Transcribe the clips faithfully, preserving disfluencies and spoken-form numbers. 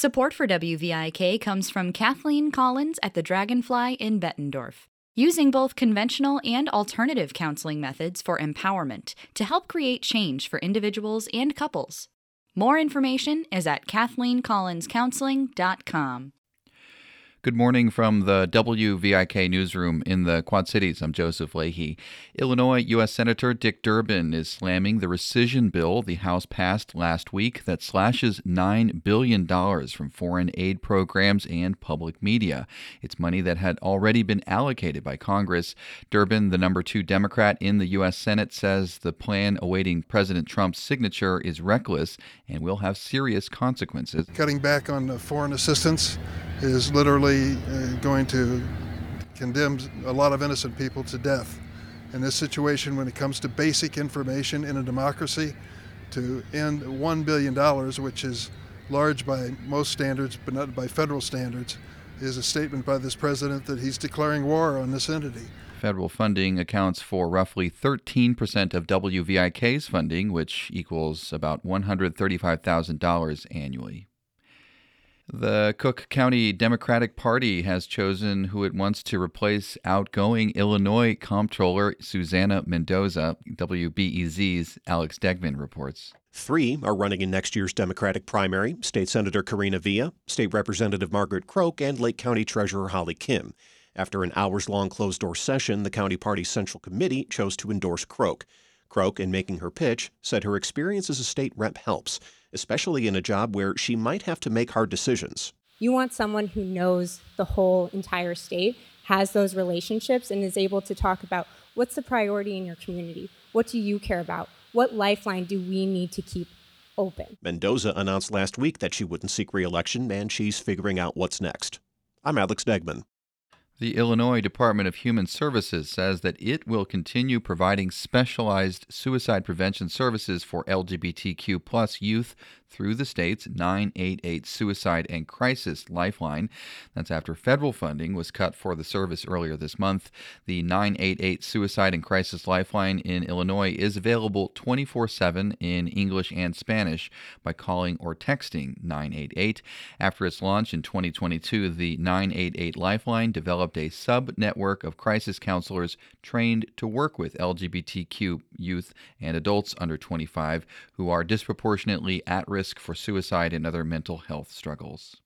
Support for W V I K comes from Kathleen Collins at the Dragonfly in Bettendorf, using both conventional and alternative counseling methods for empowerment to help create change for individuals and couples. More information is at kathleen collins counseling dot com. Good morning from the W V I K newsroom in the Quad Cities. I'm Joseph Leahy. Illinois U S Senator Dick Durbin is slamming the rescission bill the House passed last week that slashes nine billion dollars from foreign aid programs and public media. It's money that had already been allocated by Congress. Durbin, the number two Democrat in the U S Senate, says the plan awaiting President Trump's signature is reckless and will have serious consequences. Cutting back on foreign assistance is literally uh, going to condemn a lot of innocent people to death. In this situation, when it comes to basic information in a democracy, to end one billion dollars, which is large by most standards, but not by federal standards, is a statement by this president that he's declaring war on this entity. Federal funding accounts for roughly thirteen percent of W V I K's funding, which equals about one hundred thirty-five thousand dollars annually. The Cook County Democratic Party has chosen who it wants to replace outgoing Illinois Comptroller Susana Mendoza. W B E Z's Alex Degman reports. Three are running in next year's Democratic primary: State Senator Karina Villa, State Representative Margaret Croak, and Lake County Treasurer Holly Kim. After an hours-long closed-door session, the county party's Central Committee chose to endorse Croak. Croak, in making her pitch, said her experience as a state rep helps, especially in a job where she might have to make hard decisions. You want someone who knows the whole entire state, has those relationships, and is able to talk about what's the priority in your community? What do you care about? What lifeline do we need to keep open? Mendoza announced last week that she wouldn't seek re-election, and she's figuring out what's next. I'm Alex Degman. The Illinois Department of Human Services says that it will continue providing specialized suicide prevention services for L G B T Q plus youth through the state's nine eight eight Suicide and Crisis Lifeline. That's after federal funding was cut for the service earlier this month. The nine eight eight Suicide and Crisis Lifeline in Illinois is available twenty-four seven in English and Spanish by calling or texting nine eight eight. After its launch in twenty twenty-two, the nine eight eight Lifeline developed a sub-network of crisis counselors trained to work with L G B T Q youth and adults under twenty-five who are disproportionately at risk for suicide and other mental health struggles.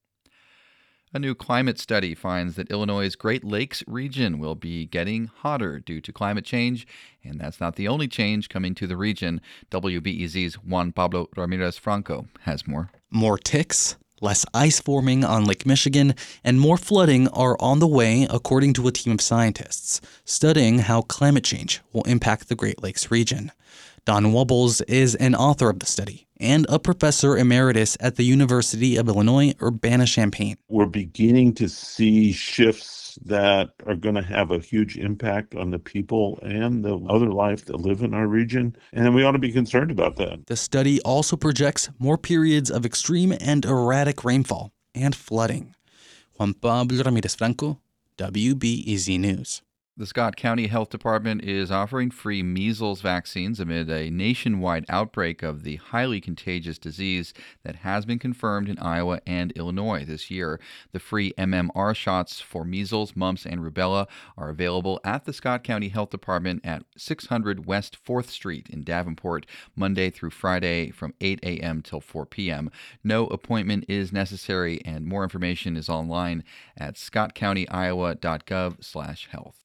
A new climate study finds that Illinois' Great Lakes region will be getting hotter due to climate change, and that's not the only change coming to the region. W B E Z's Juan Pablo Ramirez Franco has more. More ticks, less ice forming on Lake Michigan, and more flooding are on the way, according to a team of scientists studying how climate change will impact the Great Lakes region. Don Wubbles is an author of the study and a professor emeritus at the University of Illinois Urbana-Champaign. We're beginning to see shifts that are going to have a huge impact on the people and the other life that live in our region, and we ought to be concerned about that. The study also projects more periods of extreme and erratic rainfall and flooding. Juan Pablo Ramirez Franco, W B E Z News. The Scott County Health Department is offering free measles vaccines amid a nationwide outbreak of the highly contagious disease that has been confirmed in Iowa and Illinois this year. The free M M R shots for measles, mumps, and rubella are available at the Scott County Health Department at six hundred West fourth Street in Davenport, Monday through Friday from eight a.m. till four p.m. No appointment is necessary, and more information is online at scott county iowa dot gov slash health.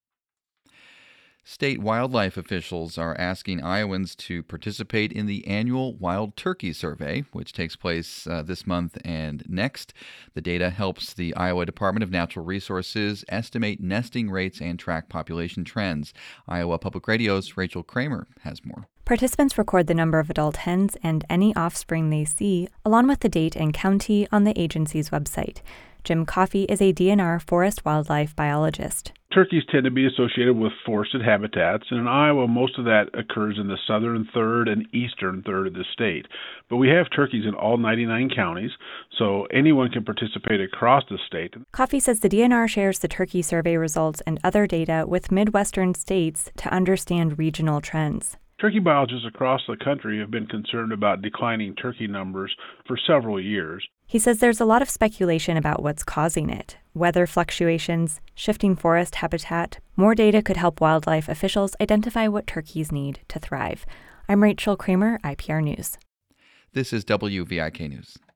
State wildlife officials are asking Iowans to participate in the annual Wild Turkey Survey, which takes place uh, this month and next. The data helps the Iowa Department of Natural Resources estimate nesting rates and track population trends. Iowa Public Radio's Rachel Kramer has more. Participants record the number of adult hens and any offspring they see, along with the date and county on the agency's website. Jim Coffey is a D N R forest wildlife biologist. Turkeys tend to be associated with forested habitats, and in Iowa, most of that occurs in the southern third and eastern third of the state. But we have turkeys in all ninety-nine counties, so anyone can participate across the state. Coffey says the D N R shares the turkey survey results and other data with Midwestern states to understand regional trends. Turkey biologists across the country have been concerned about declining turkey numbers for several years. He says there's a lot of speculation about what's causing it. Weather fluctuations, shifting forest habitat. More data could help wildlife officials identify what turkeys need to thrive. I'm Rachel Kramer, I P R News. This is W V I K News.